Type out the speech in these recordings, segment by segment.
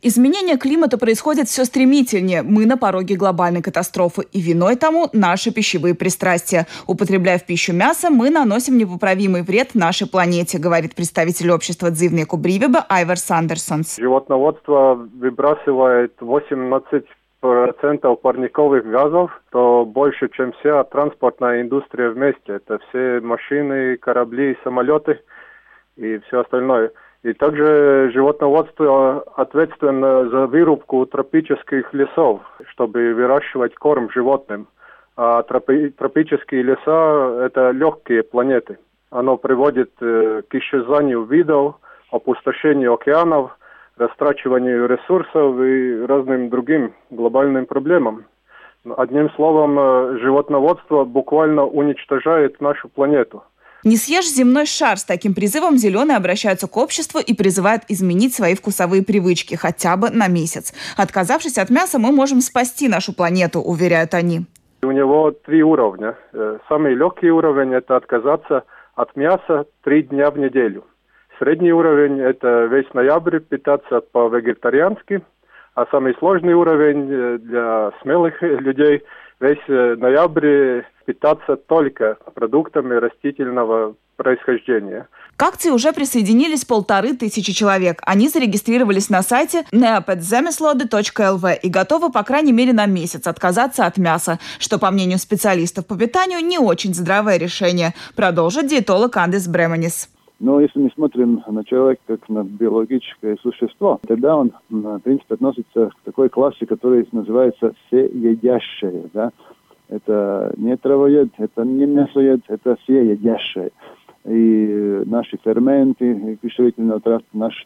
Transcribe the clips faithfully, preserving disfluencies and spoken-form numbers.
Изменение климата происходит все стремительнее. Мы на пороге глобальной катастрофы. И виной тому наши пищевые пристрастия. Употребляя в пищу мясо, мы наносим непоправимый вред нашей планете, говорит представитель общества Дзивнеку Бривеба Айвар Сандерсонс. Животноводство выбрасывает восемнадцать процентов парниковых газов, то больше, чем вся транспортная индустрия вместе. Это все машины, корабли, самолеты и все остальное. И также животноводство ответственно за вырубку тропических лесов, чтобы выращивать корм животным. А тропи- тропические леса – это легкие планеты. Оно приводит э, к исчезанию видов, опустошению океанов, растрачиванию ресурсов и разным другим глобальным проблемам. Одним словом, э, животноводство буквально уничтожает нашу планету. «Не съешь земной шар» с таким призывом зеленые обращаются к обществу и призывают изменить свои вкусовые привычки хотя бы на месяц. Отказавшись от мяса, мы можем спасти нашу планету, уверяют они. У него три уровня. Самый легкий уровень – это отказаться от мяса три дня в неделю. Средний уровень – это весь ноябрь питаться по-вегетариански. А самый сложный уровень для смелых людей – весь ноябрь питаться только продуктами растительного происхождения. К акции уже присоединились полторы тысячи человек. Они зарегистрировались на сайте неопетземеслоды точка эл ви и готовы, по крайней мере, на месяц отказаться от мяса, что, по мнению специалистов по питанию, не очень здравое решение, продолжит диетолог Андис Бременис. Но если мы смотрим на человека как на биологическое существо, тогда он, в принципе, относится к такой классе, которая называется всеедящее. Да? Это не травоед, это не мясоед, это всеедящее. И наши ферменты пищеварительного тракта, наш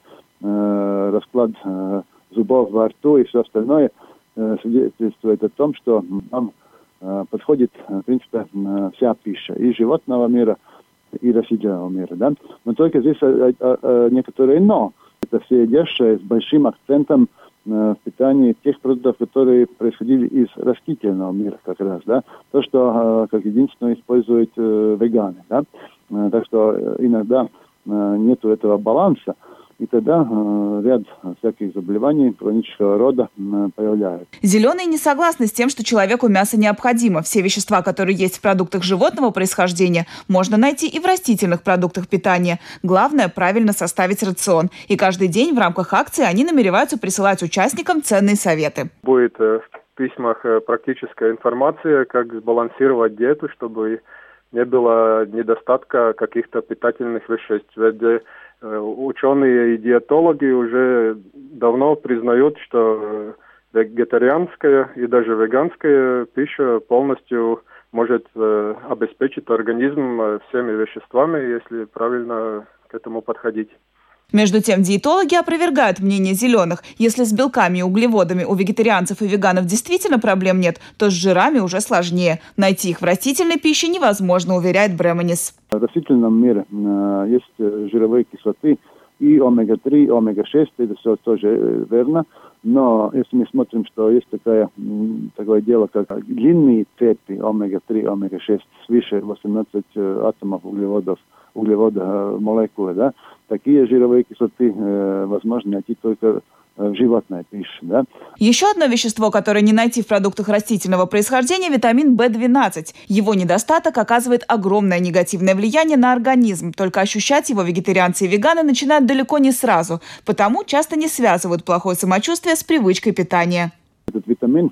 э, расклад э, зубов во рту и все остальное э, свидетельствует о том, что нам э, подходит, в принципе, э, вся пища и животного мира, и растительного мира, да. Но только здесь а, а, а, некоторые «но». Это всеедящее с большим акцентом э, в питании тех продуктов, которые происходили из растительного мира как раз, да. То, что э, как единственное используют э, веганы, да. Э, так что э, иногда э, нету этого баланса, и тогда э, ряд всяких заболеваний хронического рода э, появляются. Зеленые не согласны с тем, что человеку мясо необходимо. Все вещества, которые есть в продуктах животного происхождения, можно найти и в растительных продуктах питания. Главное – правильно составить рацион. И каждый день в рамках акции они намереваются присылать участникам ценные советы. Будет в письмах практическая информация, как сбалансировать диету, чтобы не было недостатка каких-то питательных веществ. Ведь ученые и диетологи уже давно признают, что вегетарианская и даже веганская пища полностью может обеспечить организм всеми веществами, если правильно к этому подходить. Между тем, диетологи опровергают мнение зеленых. Если с белками и углеводами у вегетарианцев и веганов действительно проблем нет, то с жирами уже сложнее. Найти их в растительной пище невозможно, уверяет Бременис. В растительном мире э, есть жировые кислоты и омега три, омега шесть, это все тоже верно. Но если мы смотрим, что есть такая, такое дело, как длинные цепи омега три, омега шесть, свыше восемнадцати атомов углеводов, углевода молекулы, да, такие жировые кислоты э, возможно найти только в животной пище, да. Еще одно вещество, которое не найти в продуктах растительного происхождения – витамин бэ двенадцать. Его недостаток оказывает огромное негативное влияние на организм. Только ощущать его вегетарианцы и веганы начинают далеко не сразу. Потому часто не связывают плохое самочувствие с привычкой питания. Этот витамин,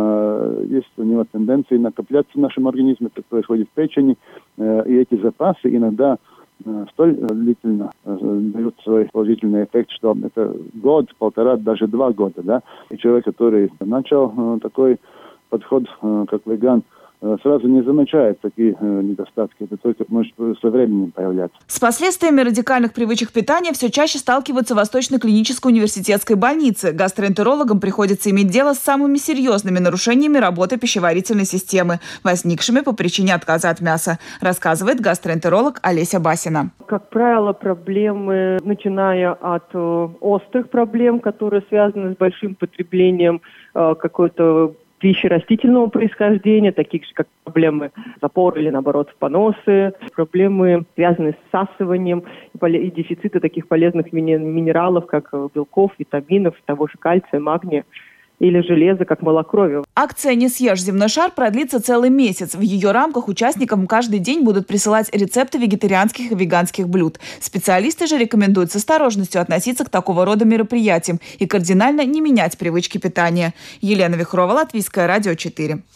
э, есть у него тенденции накопляться в нашем организме, это происходит в печени, э, и эти запасы иногда э, столь длительно э, дают свой положительный эффект, что это год, полтора, даже два года, да. И человек, который начал э, такой подход, э, как веган, сразу не замечает такие э, недостатки. Это только может со временем появляться. С последствиями радикальных привычек питания все чаще сталкиваются Восточно-клинической университетской больницы. Гастроэнтерологам приходится иметь дело с самыми серьезными нарушениями работы пищеварительной системы, возникшими по причине отказа от мяса, рассказывает гастроэнтеролог Олеся Басина. Как правило, проблемы, начиная от э, острых проблем, которые связаны с большим потреблением э, какой-то пищи растительного происхождения, таких же как проблемы запора или, наоборот, поносы, проблемы, связанные с всасыванием и дефициты таких полезных минералов, как белков, витаминов, того же кальция, магния или железа, как малокровие. Акция «Не съешь земной шар» продлится целый месяц. В ее рамках участникам каждый день будут присылать рецепты вегетарианских и веганских блюд. Специалисты же рекомендуют с осторожностью относиться к такого рода мероприятиям и кардинально не менять привычки питания. Елена Вихрова, Латвийское радио четыре.